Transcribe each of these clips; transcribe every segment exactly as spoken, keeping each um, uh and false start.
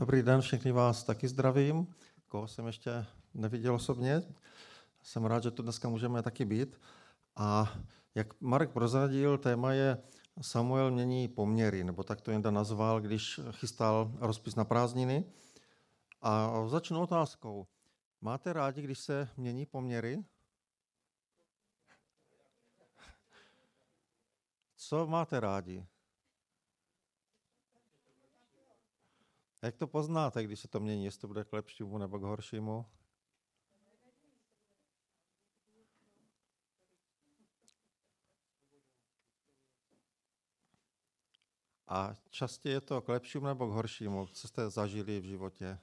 Dobrý den, všechny vás taky zdravím. Koho jsem ještě neviděl osobně. Jsem rád, že tu dneska můžeme taky být. A jak Marek prozradil, téma je Samuel mění poměry, nebo tak to někdo nazval, když chystal rozpis na prázdniny. A začnu otázkou. Máte rádi, když se mění poměry? Co máte rádi? Jak to poznáte, když se to mění, jestli to bude k lepšímu nebo k horšímu? A častěji je to k lepšímu nebo k horšímu? Co jste zažili v životě?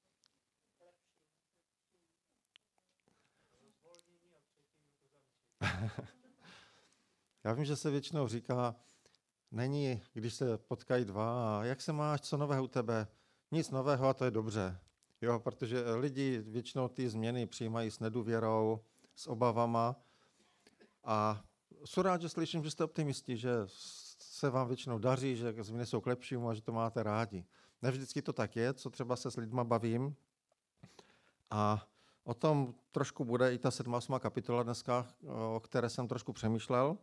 Já vím, že se většinou říká, není, když se potkají dva, a jak se máš, co nového u tebe? Nic nového a to je dobře. Jo, protože lidi většinou ty změny přijímají s nedůvěrou, s obavama. A jsem rád, že slyším, že jste optimisti, že se vám většinou daří, že změny jsou k lepšímu a že to máte rádi. Ne vždycky to tak je, co třeba se s lidma bavím. A o tom trošku bude i ta sedmá osmá kapitola dneska, o které jsem trošku přemýšlel.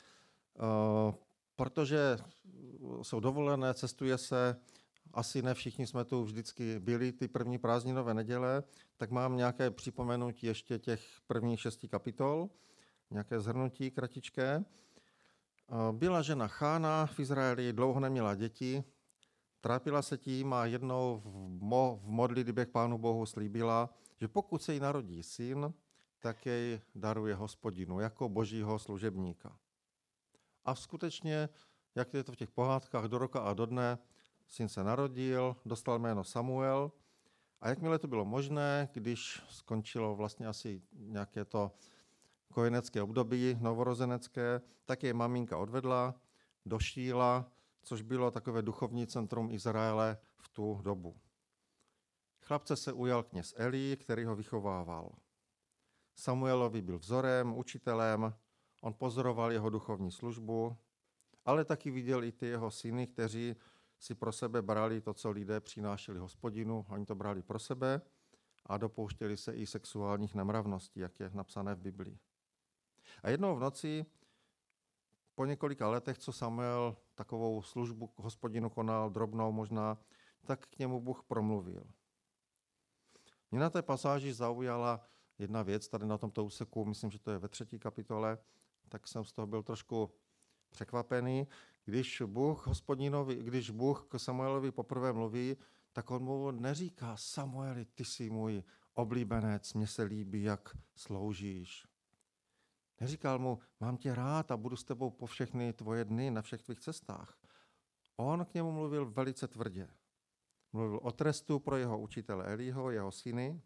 Protože jsou dovolené, cestuje se, asi ne všichni jsme tu vždycky byli ty první prázdninové neděle, tak mám nějaké připomenutí ještě těch prvních šesti kapitol, nějaké shrnutí kratičké. Byla žena Chána v Izraeli, dlouho neměla děti, trápila se tím a jednou v, mo, v modlitbě k Pánu Bohu slíbila, že pokud se jí narodí syn, tak jej daruje Hospodinu jako božího služebníka. A skutečně, jak je to v těch pohádkách, do roka a do dne, syn se narodil, dostal jméno Samuel a jakmile to bylo možné, když skončilo vlastně asi nějaké to kojenecké období novorozenecké, tak jej maminka odvedla do Šíla, což bylo takové duchovní centrum Izraele v tu dobu. Chlapce se ujal kněz Eli, který ho vychovával. Samuelovi byl vzorem, učitelem, on pozoroval jeho duchovní službu, ale taky viděl i ty jeho syny, kteří si pro sebe brali to, co lidé přinášeli Hospodinu, oni to brali pro sebe a dopouštěli se i sexuálních nemravností, jak je napsané v Biblii. A jednou v noci, po několika letech, co Samuel takovou službu k Hospodinu konal, drobnou možná, tak k němu Bůh promluvil. Mě na té pasáži zaujala jedna věc, tady na tomto úseku, myslím, že to je ve třetí kapitole, tak jsem z toho byl trošku překvapený. Když Bůh Hospodinovi, když Bůh k Samuelovi poprvé mluví, tak on mu neříká: Samueli, ty jsi můj oblíbenec, mně se líbí, jak sloužíš. Neříkal mu: mám tě rád a budu s tebou po všechny tvoje dny na všech tvých cestách. On k němu mluvil velice tvrdě. Mluvil o trestu pro jeho učitele Eliho, jeho syny.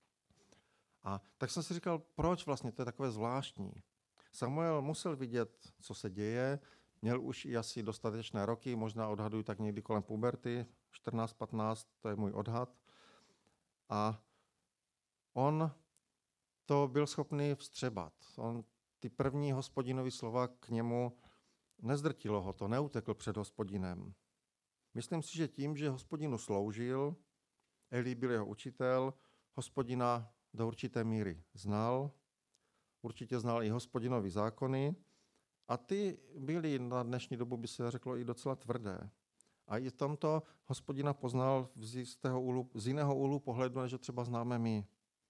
A tak jsem si říkal, proč vlastně, to je takové zvláštní. Samuel musel vidět, co se děje, měl už i asi dostatečné roky, možná odhaduji tak někdy kolem puberty, čtrnáct patnáct, to je můj odhad. A on to byl schopný vstřebat. On ty první Hospodinovy slova k němu nezdrtilo ho to, neutekl před Hospodinem. Myslím si, že tím, že Hospodinu sloužil, Eli byl jeho učitel, Hospodina do určité míry znal, určitě znal i Hospodinovi zákony a ty byly na dnešní dobu, by se řeklo, i docela tvrdé. A i v tomto Hospodina poznal z, jistého úhlu, z jiného úhlu pohledu, než třeba známe my.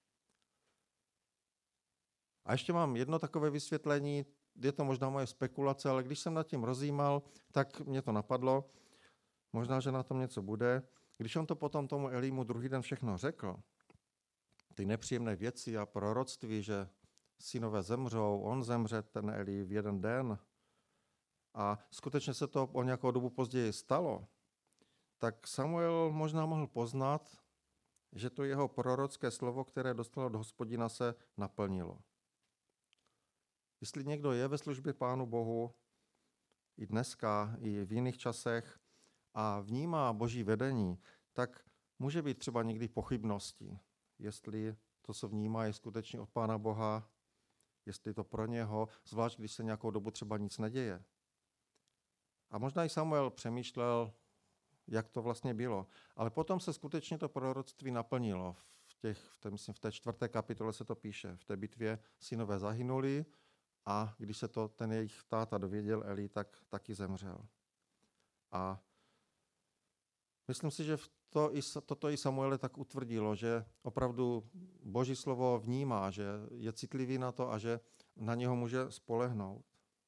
A ještě mám jedno takové vysvětlení, je to možná moje spekulace, ale když jsem nad tím rozjímal, tak mě to napadlo, možná, že na tom něco bude. Když on to potom tomu Elimu druhý den všechno řekl, ty nepříjemné věci a proroctví, že synové zemřou, on zemře, ten Eli, v jeden den, a skutečně se to o nějakou dobu později stalo, tak Samuel možná mohl poznat, že to jeho prorocké slovo, které dostalo od Hospodina, se naplnilo. Jestli někdo je ve službě Pánu Bohu, i dneska, i v jiných časech, a vnímá Boží vedení, tak může být třeba někdy pochybnosti, jestli to, co vnímá, je skutečně od Pána Boha, jestli to pro něho, zvlášť když se nějakou dobu třeba nic neděje. A možná i Samuel přemýšlel, jak to vlastně bylo. Ale potom se skutečně to proroctví naplnilo. V, těch, v, té, myslím, v té čtvrté kapitole se to píše. V té bitvě synové zahynuli a když se to ten jejich táta dověděl, Eli, tak taky zemřel. A myslím si, že to i, toto i Samuele tak utvrdilo, že opravdu Boží slovo vnímá, že je citlivý na to a že na něho může spolehnout.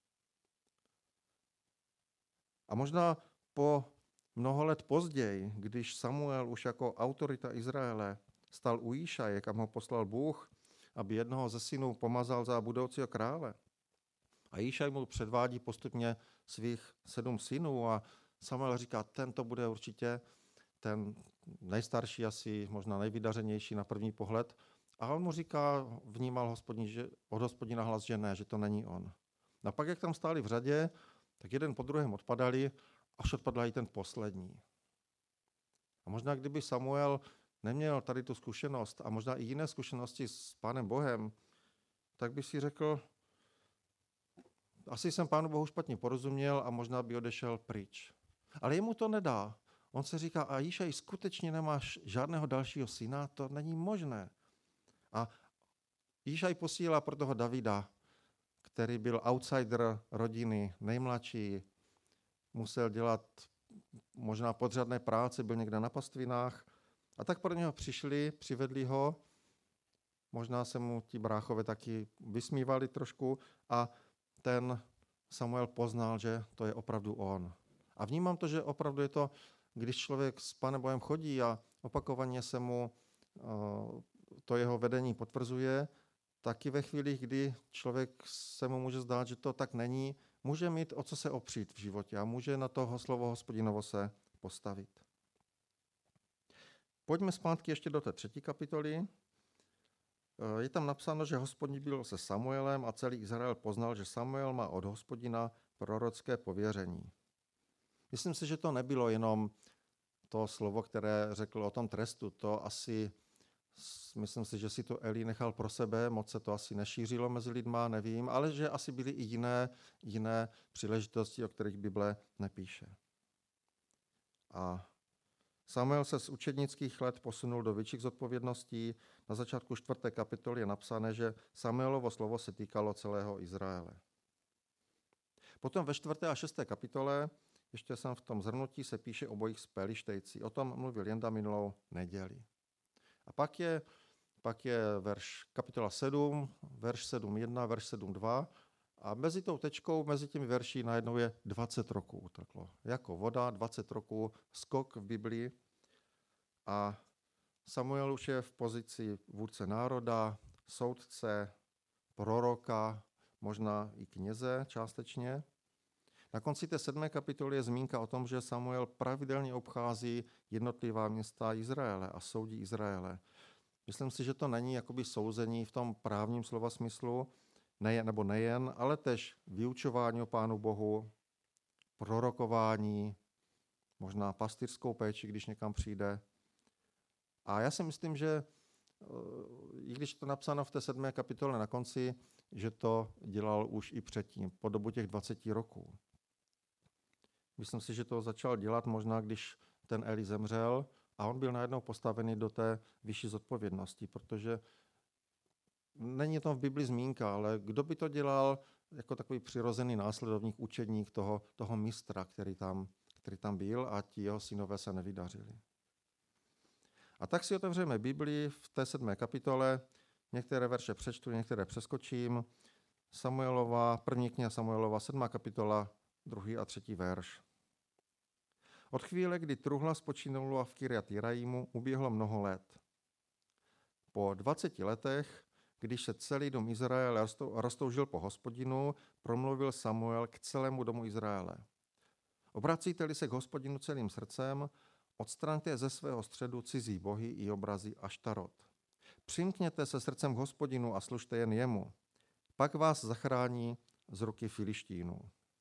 A možná po mnoho let později, když Samuel už jako autorita Izraele stal u Jíšaje, kam ho poslal Bůh, aby jednoho ze synů pomazal za budoucího krále. A Jíšaj mu předvádí postupně svých sedm synů a Samuel říká, ten to bude určitě ten nejstarší, asi možná nejvydařenější na první pohled. A on mu říká, vnímal hospodin, že, od hospodina hlas, že ne, že to není on. A pak, jak tam stáli v řadě, tak jeden po druhém odpadali, až odpadl i ten poslední. A možná kdyby Samuel neměl tady tu zkušenost a možná i jiné zkušenosti s Pánem Bohem, tak by si řekl, asi jsem Pánu Bohu špatně porozuměl a možná by odešel pryč. Ale jemu to nedá. On se říká, a Jíšaj, skutečně nemáš žádného dalšího syna? To není možné. A Jíšaj posílá pro toho Davida, který byl outsider rodiny, nejmladší, musel dělat možná podřadné práce, byl někde na pastvinách. A tak pro něho přišli, přivedli ho, možná se mu ti bráchové taky vysmívali trošku a ten Samuel poznal, že to je opravdu on. A vnímám to, že opravdu je to, když člověk s Pánem Bohem chodí a opakovaně se mu to jeho vedení potvrzuje, taky ve chvílích, kdy člověk se mu může zdát, že to tak není, může mít o co se opřít v životě a může na toho slovo Hospodinovo se postavit. Pojďme zpátky ještě do té třetí kapitoly. Je tam napsáno, že Hospodin byl se Samuelem a celý Izrael poznal, že Samuel má od Hospodina prorocké pověření. Myslím si, že to nebylo jenom to slovo, které řekl o tom trestu. To asi, myslím si, že si to Eli nechal pro sebe, moc se to asi nešířilo mezi lidma, nevím, ale že asi byly i jiné, jiné příležitosti, o kterých Bible nepíše. A Samuel se z učednických let posunul do větších zodpovědností. Na začátku čtvrté kapitoly je napsané, že Samuelovo slovo se týkalo celého Izraele. Potom ve čtvrté a šesté kapitole, ještě jsem v tom zhrnutí, se píše o bojích s Pelištejci. O tom mluvil Jenda minulou neděli. A pak je, pak je verš kapitola sedm, verš sedm jedna, verš sedm dva. A mezi tou tečkou, mezi těmi verši najednou je dvacet roků uteklo. Jako voda, dvacet roků, skok v Biblii. A Samuel už je v pozici vůdce národa, soudce, proroka, možná i kněze částečně. Na konci té sedmé kapitoly je zmínka o tom, že Samuel pravidelně obchází jednotlivá města Izraele a soudí Izraele. Myslím si, že to není jakoby souzení v tom právním slova smyslu, nejen, nebo nejen, ale tež vyučování o Pánu Bohu, prorokování, možná pastýřskou péči, když někam přijde. A já si myslím, že i když to napsáno v té sedmé kapitole na konci, že to dělal už i předtím, po dobu těch dvaceti roků. Myslím si, že to začal dělat možná, když ten Eli zemřel a on byl najednou postavený do té vyšší zodpovědnosti, protože není to v Bibli zmínka, ale kdo by to dělal jako takový přirozený následovník, učedník toho, toho mistra, který tam, který tam byl a ti jeho synové se nevydařili. A tak si otevřeme Bibli v té sedmé kapitole, některé verše přečtu, některé přeskočím. Samuelova, první kniha Samuelova, sedmá kapitola, druhý a třetí verš. Od chvíle, kdy truhla spočinula v Kirjat Jeraimu, uběhlo mnoho let. Po dvaceti letech, když se celý dom Izraele roztoužil po Hospodinu, promluvil Samuel k celému domu Izraele. Obracíte-li se k Hospodinu celým srdcem, odstraňte ze svého středu cizí bohy i obrazy Aštarot. Přimkněte se srdcem k Hospodinu a služte jen jemu. Pak vás zachrání z ruky Filištínů.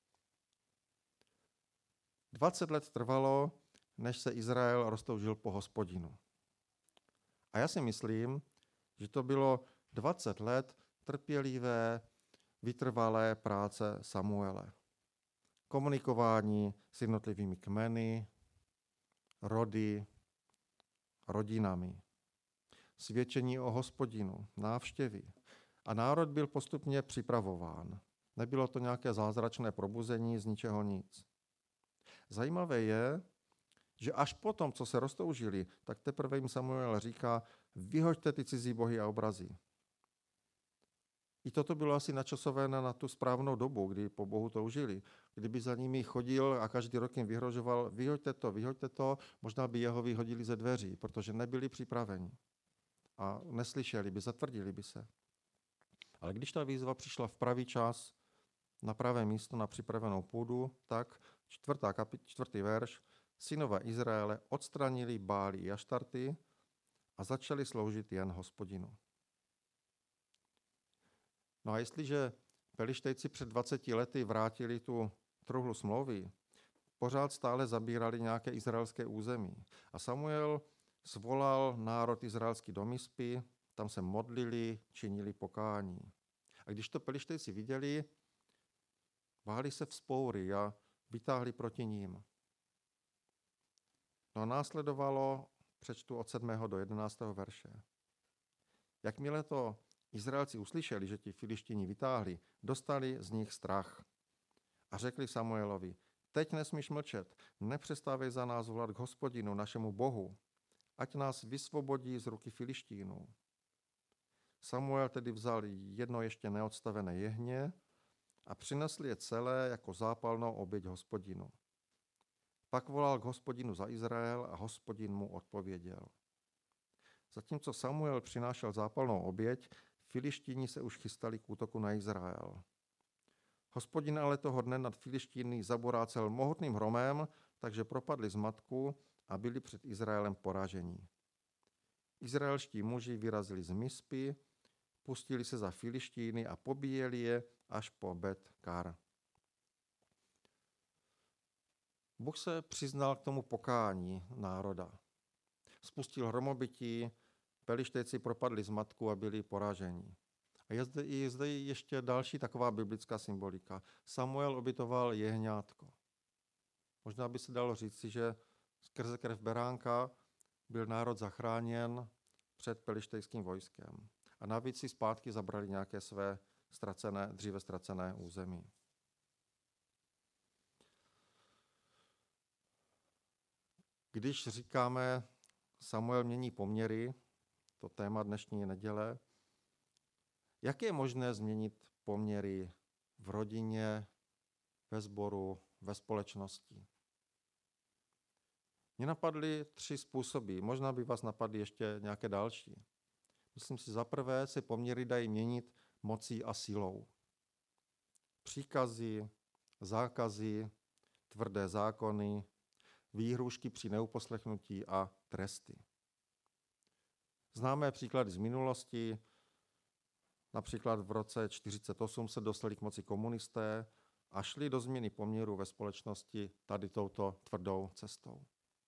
Dvacet let trvalo, než se Izrael roztoužil po Hospodinu. A já si myslím, že to bylo dvacet let trpělivé, vytrvalé práce Samuele. Komunikování s jednotlivými kmeny, rody, rodinami. Svědčení o Hospodinu, návštěvy. A národ byl postupně připravován. Nebylo to nějaké zázračné probuzení z ničeho nic. Zajímavé je, že až potom, co se roztoužili, tak teprve jim Samuel říká, vyhoďte ty cizí bohy a obrazy. I toto bylo asi načasované na tu správnou dobu, kdy po Bohu toužili. Kdyby za nimi chodil a každý rok jim vyhrožoval, vyhoďte to, vyhoďte to, možná by jeho vyhodili ze dveří, protože nebyli připraveni. A neslyšeli by, zatvrdili by se. Ale když ta výzva přišla v pravý čas, na pravé místo, na připravenou půdu, tak čtvrtá kapit, čtvrtý verš, synové Izraele odstranili Bály i Aštarty a začali sloužit jen Hospodinu. No a jestliže Pelištejci před dvaceti lety vrátili tu truhlu smlouvy, pořád stále zabírali nějaké izraelské území. A Samuel svolal národ izraelský do Mispy, tam se modlili, činili pokání. A když to Pelištejci viděli, báli se vzpoury a vytáhli proti ním. No a následovalo, přečtu od sedmého do jedenáctého verše. Jakmile to Izraelci uslyšeli, že ti Filištíni vytáhli, dostali z nich strach. A řekli Samuelovi, teď nesmíš mlčet, nepřestávej za nás volat k Hospodinu, našemu Bohu, ať nás vysvobodí z ruky Filištínů. Samuel tedy vzal jedno ještě neodstavené jehně a přinesl je celé jako zápalnou oběť Hospodinu. Pak volal k Hospodinu za Izrael a Hospodin mu odpověděl. Zatímco Samuel přinášel zápalnou oběť, Filištíni se už chystali k útoku na Izrael. Hospodin ale toho dne nad Filištíny zaborácel mohutným hromem, takže propadli z matku a byli před Izraelem poražení. Izraelští muži vyrazili z Mispy, pustili se za Filištíny a pobíjeli je až po Bet-Kar. Bůh se přiznal k tomu pokání národa. Spustil hromobytí, Pelištejci propadli z matku a byli poraženi. A je zde, je zde ještě další taková biblická symbolika. Samuel obětoval jehňátko. Možná by se dalo říci, že skrze krev beránka byl národ zachráněn před pelištejským vojskem. A navíc si zpátky zabrali nějaké své ztracené, dříve ztracené území. Když říkáme, Samuel mění poměry, to téma dnešní neděle, jak je možné změnit poměry v rodině, ve sboru, ve společnosti? Mně napadly tři způsoby, možná by vás napadly ještě nějaké další. Myslím si, za prvé se poměry dají měnit mocí a silou. Příkazy, zákazy, tvrdé zákony, výhrůžky při neuposlechnutí a tresty. Známé příklady z minulosti, například v roce čtyřicet osm se dostali k moci komunisté a šli do změny poměru ve společnosti tady touto tvrdou cestou.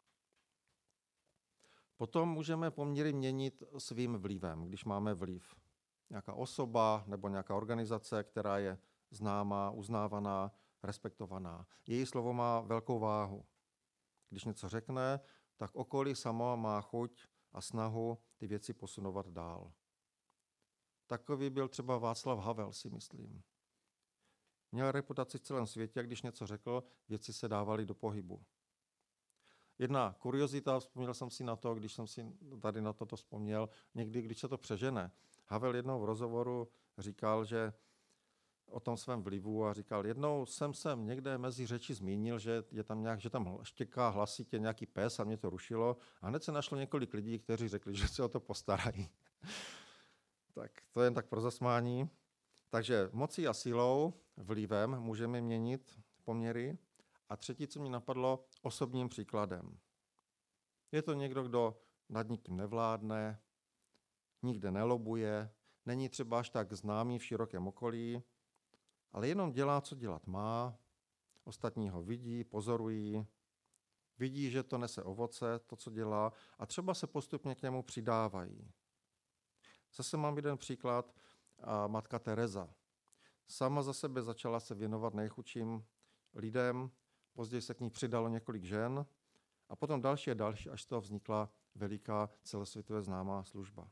Potom můžeme poměry měnit svým vlivem, když máme vliv. Nějaká osoba nebo nějaká organizace, která je známá, uznávaná, respektovaná. Její slovo má velkou váhu. Když něco řekne, tak okolí samo má chuť a snahu ty věci posunovat dál. Takový byl třeba Václav Havel, si myslím. Měl reputaci v celém světě a když něco řekl, věci se dávaly do pohybu. Jedna kuriozita, vzpomněl jsem si na to, když jsem si tady na toto vzpomněl, někdy, když se to přežene. Havel jednou v rozhovoru říkal, že o tom svém vlivu a říkal, jednou jsem sem někde mezi řeči zmínil, že je tam nějak, že tam štěká hlasitě nějaký pes a mě to rušilo a hned se našlo několik lidí, kteří řekli, že se o to postarají. Tak to je jen tak pro zasmání. Takže mocí a silou, vlivem můžeme měnit poměry. A třetí, co mě napadlo, osobním příkladem. Je to někdo, kdo nad nikým nevládne, nikde nelobuje, není třeba až tak známý v širokém okolí, ale jenom dělá, co dělat má, ostatní ho vidí, pozorují, vidí, že to nese ovoce, to, co dělá, a třeba se postupně k němu přidávají. Zase mám jeden příklad, a matka Tereza. Sama za sebe začala se věnovat nejchudším lidem, později se k ní přidalo několik žen A potom další a další, až z toho vznikla veliká celosvětově známá služba.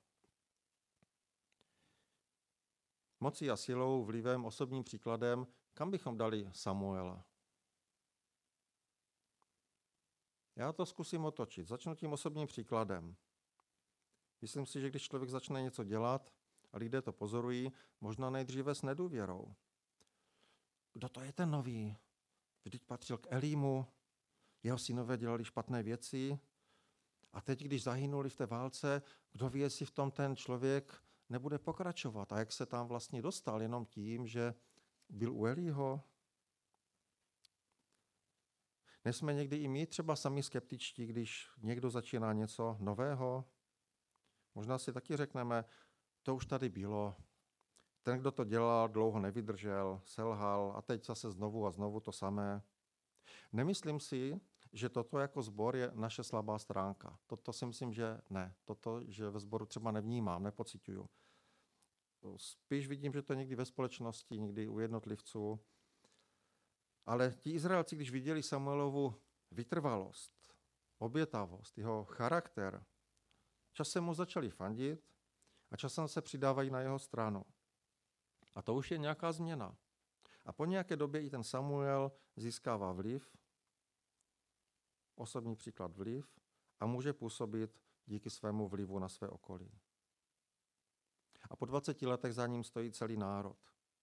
Mocí a silou, vlivem, osobním příkladem, kam bychom dali Samuela? Já to zkusím otočit. Začnu tím osobním příkladem. Myslím si, že když člověk začne něco dělat a lidé to pozorují, možná nejdříve s nedůvěrou. Kdo to je ten nový? Vždyť patřil k Elímu, jeho synové dělali špatné věci a teď, když zahynuli v té válce, kdo ví, jestli v tom ten člověk nebude pokračovat a jak se tam vlastně dostal jenom tím, že byl u Elího. Nejsme někdy i my třeba sami skeptičtí, když někdo začíná něco nového? Možná si taky řekneme, to už tady bylo. Ten, kdo to dělal, dlouho nevydržel, selhal a teď zase znovu a znovu to samé. Nemyslím si, že toto jako sbor je naše slabá stránka. Toto si myslím, že ne. Toto, že ve sboru třeba nevnímám, nepociťuju. Spíš vidím, že to někdy ve společnosti, někdy u jednotlivců. Ale ti Izraelci, když viděli Samuelovu vytrvalost, obětavost, jeho charakter, časem mu začali fandit a časem se přidávají na jeho stranu. A to už je nějaká změna. A po nějaké době i ten Samuel získává vliv, osobní příklad vliv, a může působit díky svému vlivu na své okolí. A po dvaceti letech za ním stojí celý národ.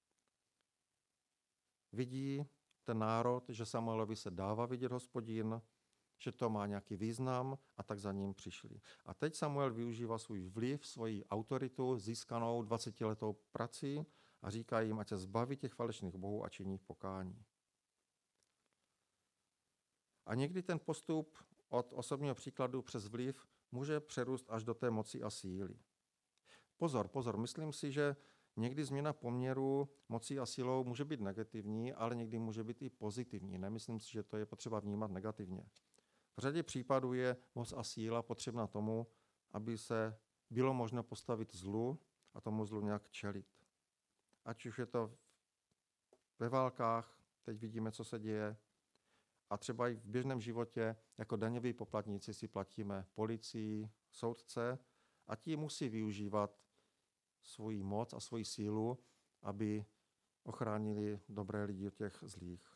Vidí ten národ, že Samuelovi se dává vidět Hospodin, že to má nějaký význam a tak za ním přišli. A teď Samuel využívá svůj vliv, svoji autoritu získanou dvacetiletou prací a říká jim, ať se zbaví těch falešných bohů a činí pokání. A někdy ten postup od osobního příkladu přes vliv může přerůst až do té moci a síly. Pozor, pozor, myslím si, že někdy změna poměru mocí a silou může být negativní, ale někdy může být i pozitivní. Nemyslím si, že to je potřeba vnímat negativně. V řadě případů je moc a síla potřebná tomu, aby se bylo možno postavit zlu a tomu zlu nějak čelit. Ať už je to ve válkách, teď vidíme, co se děje, a třeba i v běžném životě jako daňoví poplatníci si platíme policii, soudce a ti musí využívat svoji moc a svoji sílu, aby ochránili dobré lidi od těch zlých.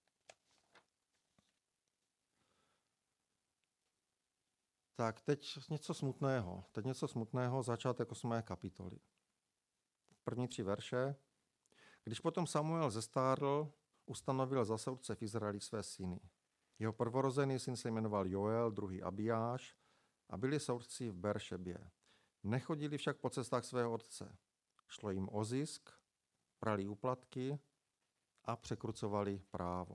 Tak teď něco smutného. Teď něco smutného, začátek osmé kapitoly. První tři verše. Když potom Samuel zestárl, ustanovil za soudce v Izraeli své syny. Jeho prvorozený syn se jmenoval Joel, druhý Abijáš a byli soudci v Beršebě. Nechodili však po cestách svého otce. Šlo jim o zisk, prali úplatky a překrucovali právo.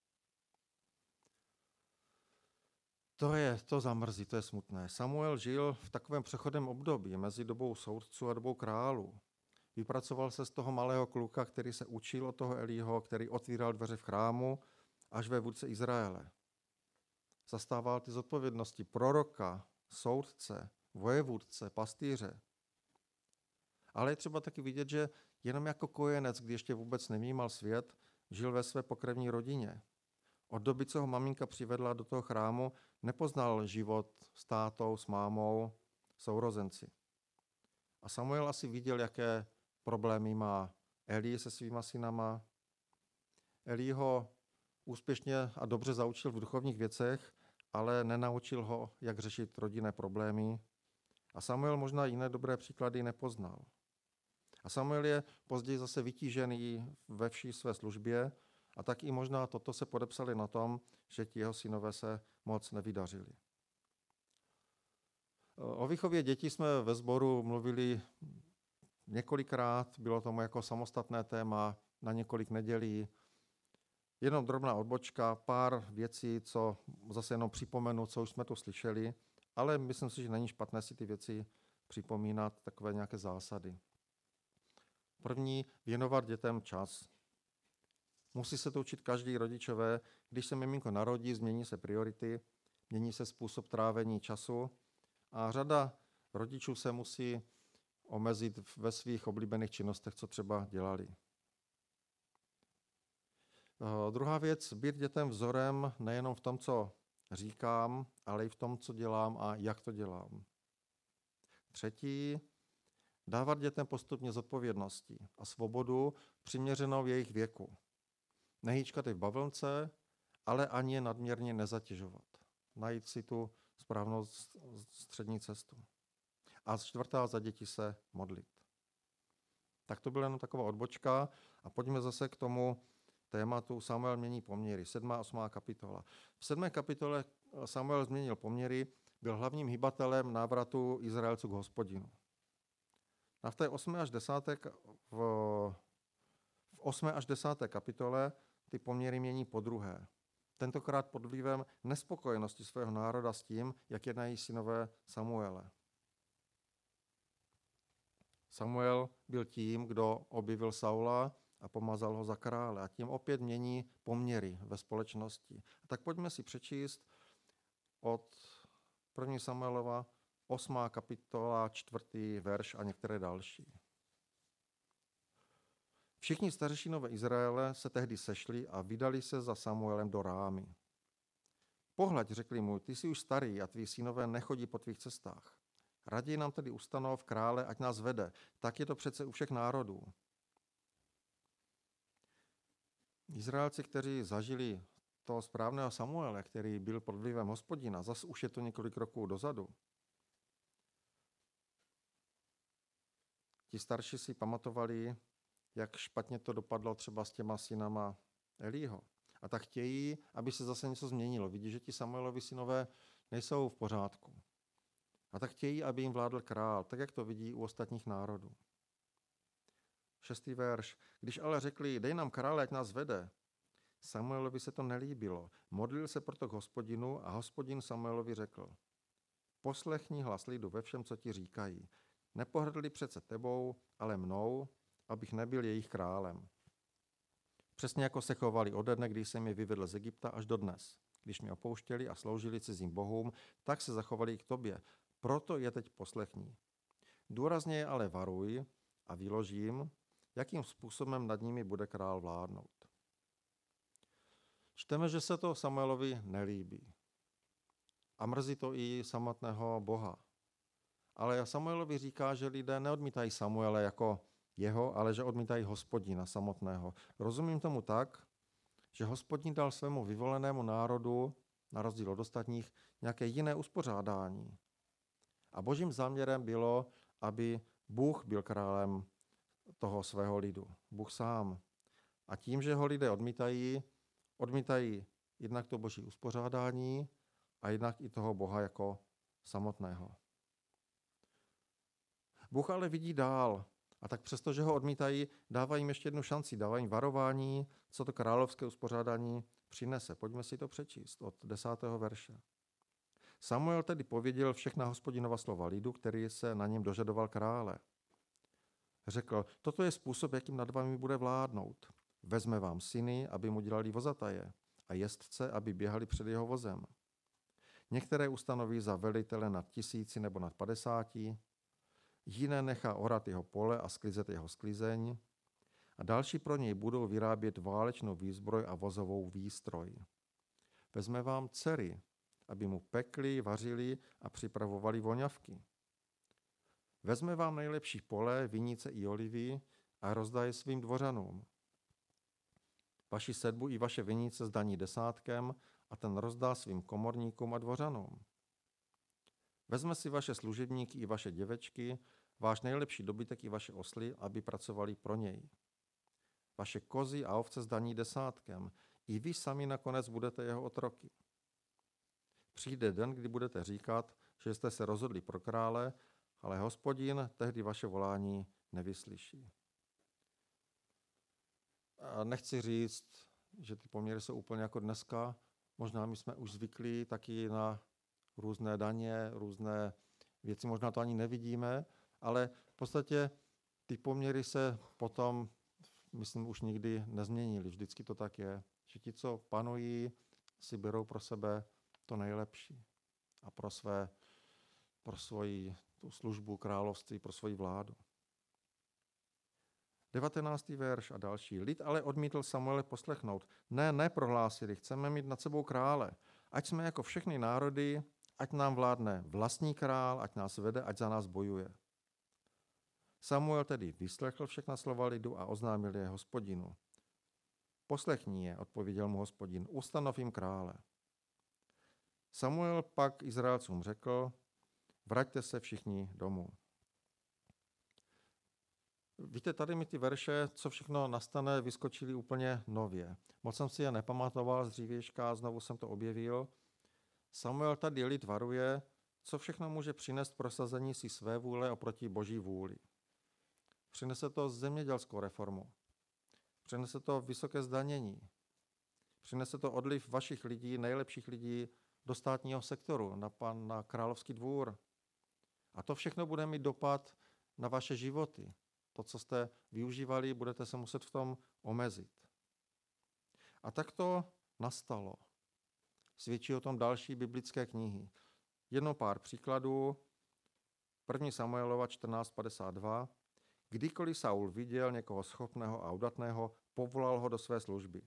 To je, to zamrzí, to je smutné. Samuel žil v takovém přechodném období mezi dobou soudců a dobou králů. Vypracoval se z toho malého kluka, který se učil od toho Elího, který otvíral dveře v chrámu, až ve vůdce Izraele. Zastával ty zodpovědnosti proroka, soudce, vojevůdce, pastýře. Ale je třeba taky vidět, že jenom jako kojenec, když ještě vůbec nevnímal svět, žil ve své pokrevní rodině. Od doby, co ho maminka přivedla do toho chrámu, nepoznal život s tátou, s mámou, sourozenci. A Samuel asi viděl, jaké problémy má Eli se svýma synama. Eli ho úspěšně a dobře zaučil v duchovních věcech, ale nenaučil ho, jak řešit rodinné problémy. A Samuel možná jiné dobré příklady nepoznal. A Samuel je později zase vytížený ve vší své službě a tak i možná toto se podepsali na tom, že ti jeho synové se moc nevydařili. O výchově dětí jsme ve sboru mluvili několikrát, bylo tomu jako samostatné téma na několik nedělí. Jenom drobná odbočka, pár věcí, co zase jenom připomenu, co už jsme tu slyšeli, ale myslím si, že není špatné si ty věci připomínat, takové nějaké zásady. První, věnovat dětem čas. Musí se to učit každý rodičové, když se miminko narodí, změní se priority, mění se způsob trávení času a řada rodičů se musí omezit ve svých oblíbených činnostech, co třeba dělali. Uh, druhá věc, být dětem vzorem nejenom v tom, co říkám, ale i v tom, co dělám a jak to dělám. Třetí, dávat dětem postupně zodpovědnosti a svobodu přiměřenou jejich věku. Nehýčkat je v bavlnce, ale ani je nadměrně nezatěžovat. Najít si tu správnou střední cestu. A čtvrtá, za děti se modlit. Tak to byla jenom taková odbočka a pojďme zase k tomu tématu Samuel mění poměry, sedmá a osmá kapitola. V sedmé kapitole Samuel změnil poměry, byl hlavním hybatelem návratu Izraelců k Hospodinu. A v té osmé až desáté, v, v osmé až desáté kapitole ty poměry mění podruhé. Tentokrát pod vlivem nespokojenosti svého národa s tím, jak jednají synové Samuele. Samuel byl tím, kdo objevil Saula a pomazal ho za krále a tím opět mění poměry ve společnosti. A tak pojďme si přečíst od první Samuelova osmá kapitola, čtvrtý verš a některé další. Všichni staršinové Izraele se tehdy sešli a vydali se za Samuelem do Rámy. Pohleď, řekli mu, ty jsi už starý a tví synové nechodí po tvých cestách. Raději nám tedy ustanov krále, ať nás vede. Tak je to přece u všech národů. Izraelci, kteří zažili toho správného Samuele, který byl pod vlivem Hospodina, zas už je to několik roků dozadu. Ti starší si pamatovali, jak špatně to dopadlo třeba s těma synama Elího. A tak chtějí, aby se zase něco změnilo. Vidí, že ti Samuelovi synové nejsou v pořádku. A tak chtějí, aby jim vládl král, tak jak to vidí u ostatních národů. Šestý verš. Když ale řekli, dej nám krále, ať nás vede, Samuelovi se to nelíbilo. Modlil se proto k Hospodinu a Hospodin Samuelovi řekl, poslechni hlas lidu ve všem, co ti říkají. Nepohrdli přece tebou, ale mnou, abych nebyl jejich králem. Přesně jako se chovali ode dne, když jsem je vyvedl z Egypta až do dnes. Když mě opouštěli a sloužili cizím bohům, tak se zachovali i k tobě. Proto je teď poslechni. Důrazně je ale varuj a vyložím, jakým způsobem nad nimi bude král vládnout. Čteme, že se to Samuelovi nelíbí. A mrzí to i samotného Boha. Ale Samuelovi říká, že lidé neodmítají Samuele jako jeho, ale že odmítají Hospodina samotného. Rozumím tomu tak, že Hospodin dal svému vyvolenému národu, na rozdíl od ostatních, nějaké jiné uspořádání. A božím záměrem bylo, aby Bůh byl králem toho svého lidu. Bůh sám. A tím, že ho lidé odmítají, odmítají jednak to boží uspořádání a jednak i toho Boha jako samotného. Bůh ale vidí dál. A tak přesto, že ho odmítají, dávají jim ještě jednu šanci, dávají jim varování, co to královské uspořádání přinese. Pojďme si to přečíst od desátého verše. Samuel tedy pověděl všechna Hospodinova slova lidu, který se na něm dožadoval krále. Řekl, toto je způsob, jakým nad vámi bude vládnout. Vezme vám syny, aby mu dělali vozataje, a jezdce, aby běhali před jeho vozem. Některé ustanoví za velitele nad tisíci nebo nad padesáti, jiné nechá orat jeho pole a sklizet jeho sklizeň a další pro něj budou vyrábět válečnou výzbroj a vozovou výstroj. Vezme vám dcery, aby mu pekli, vařili a připravovali voňavky. Vezme vám nejlepší pole, vinice i olivy a rozdaje svým dvořanům. Vaši sedbu i vaše vinice zdaní desátkem a ten rozdá svým komorníkům a dvořanům. Vezme si vaše služebníky i vaše děvečky, váš nejlepší dobytek i vaše osly, aby pracovali pro něj. Vaše kozy a ovce zdaní desátkem, i vy sami nakonec budete jeho otroky. Přijde den, kdy budete říkat, že jste se rozhodli pro krále, ale Hospodin tehdy vaše volání nevyslyší. A nechci říct, že ty poměry jsou úplně jako dneska. Možná my jsme už zvyklí taky na různé daně, různé věci, možná to ani nevidíme, ale v podstatě ty poměry se potom, myslím, už nikdy nezměnily. Vždycky to tak je, že ti, co panují, si berou pro sebe to nejlepší a pro, své, pro svoji tu službu království, pro svoji vládu. devatenáctý verš a další. Lid ale odmítl Samuele poslechnout. Ne, ne, prohlásili, chceme mít nad sebou krále. ať jsme jako všechny národy, ať nám vládne vlastní král, ať nás vede, ať za nás bojuje. Samuel tedy vyslechl všechna slova lidu a oznámil je Hospodinu. Poslechni je, odpověděl mu Hospodin, ustanov jim krále. Samuel pak Izraelcům řekl, vraťte se všichni domů. Víte, tady mi ty verše, co všechno nastane, vyskočily úplně nově. Moc jsem si je nepamatoval z dřívějška, znovu jsem to objevil. Samuel tady lid varuje, co všechno může přinést prosazení si své vůle oproti boží vůli. Přinese to zemědělskou reformu. Přinese to vysoké zdanění. Přinese to odliv vašich lidí, nejlepších lidí, do státního sektoru, na, pan, na královský dvůr. A to všechno bude mít dopad na vaše životy. To, co jste využívali, budete se muset v tom omezit. A tak to nastalo. Svědčí o tom další biblické knihy. Jedno pár příkladů. první Samuelova čtrnáct padesát dva. Kdykoliv Saul viděl někoho schopného a udatného, povolal ho do své služby.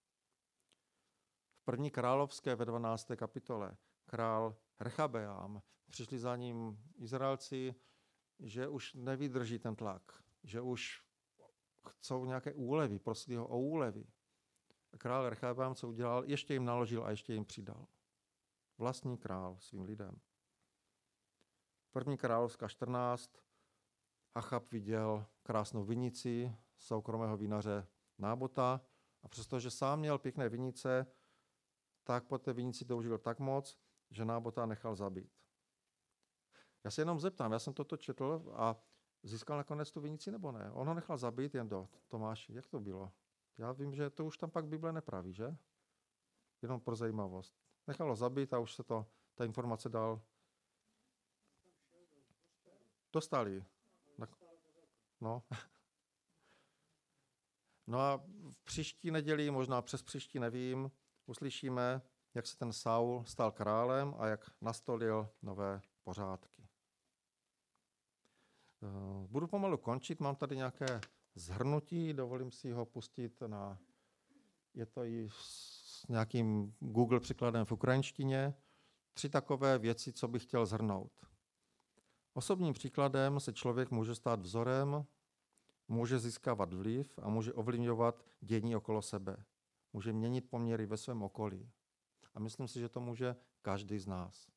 V první královské ve dvanácté kapitole král Rechabeám, přišli za ním Izraelci, že už nevydrží ten tlak, že už chcou nějaké úlevy, prosili ho o úlevy. A král Rechabeám, co udělal, ještě jim naložil a ještě jim přidal. Vlastní král svým lidem. První královská čtrnáct. Achab viděl krásnou vinici soukromého vinaře Nábota a přestože sám měl pěkné vinice, tak po té vinici toužil tak moc, že Nábota nechal zabít. Já se jenom zeptám, já jsem toto četl a získal nakonec tu vinici nebo ne? On ho nechal zabít jen do Tomáši. Jak to bylo? Já vím, že to už tam pak Bible nepraví, že? Jenom pro zajímavost. Nechal ho zabít a už se to, ta informace dal. Dostali. No. No a v příští neděli, možná přes příští, nevím, uslyšíme, jak se ten Saul stal králem a jak nastolil nové pořádky. Budu pomalu končit, mám tady nějaké shrnutí, dovolím si ho pustit na, je to i s nějakým Google překladem v ukrajinštině, tři takové věci, co bych chtěl shrnout. Osobním příkladem se člověk může stát vzorem, může získávat vliv a může ovlivňovat dění okolo sebe. Může měnit poměry ve svém okolí. A myslím si, že to může každý z nás.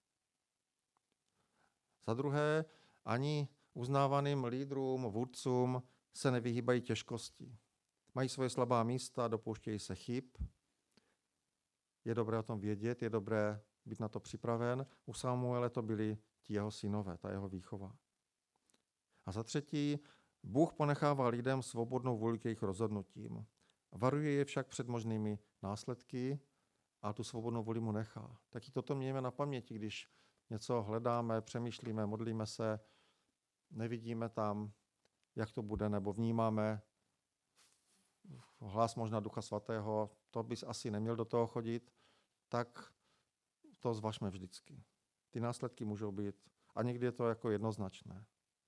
Za druhé, ani uznávaným lídrům, vůdcům se nevyhýbají těžkosti. Mají svoje slabá místa, dopouštějí se chyb. Je dobré o tom vědět, je dobré být na to připraven. U Samuele to byli ti jeho synové, ta jeho výchova. A za třetí, Bůh ponechává lidem svobodnou vůli k jejich rozhodnutím. Varuje je však před možnými následky a tu svobodnou vůli mu nechá. Taky toto mějme na paměti, když něco hledáme, přemýšlíme, modlíme se, nevidíme tam, jak to bude, nebo vnímáme hlas možná Ducha Svatého, to bys asi neměl do toho chodit, tak to zvažme vždycky. Ty následky můžou být, a někdy je to jako jednoznačné.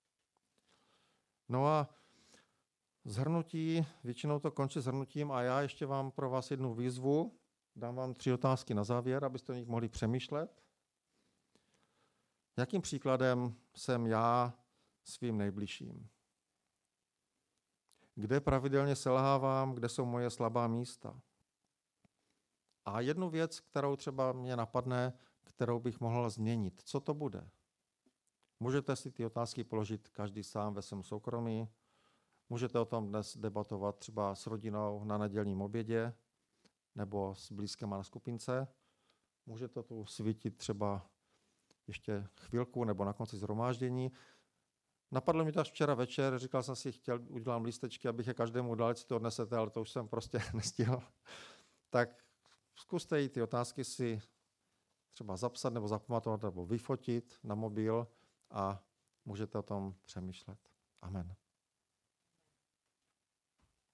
No a shrnutí, většinou to končí shrnutím a já ještě vám pro vás jednu výzvu, dám vám tři otázky na závěr, abyste o nich mohli přemýšlet. Jakým příkladem jsem já svým nejbližším? Kde pravidelně selhávám, kde jsou moje slabá místa? A jednu věc, kterou třeba mě napadne, kterou bych mohl změnit. Co to bude? Můžete si ty otázky položit každý sám ve svém soukromí. Můžete o tom dnes debatovat třeba s rodinou na nedělním obědě nebo s blízkýma na skupince. Můžete tu svítit třeba ještě chvilku nebo na konci shromáždění. Napadlo mi to až včera večer, říkal jsem si, chtěl, udělám lístečky, abych je každému dal, si to odnesete, ale to už jsem prostě nestihl. Tak zkuste jí ty otázky si třeba zapsat nebo zapamatovat nebo vyfotit na mobil a můžete o tom přemýšlet. Amen.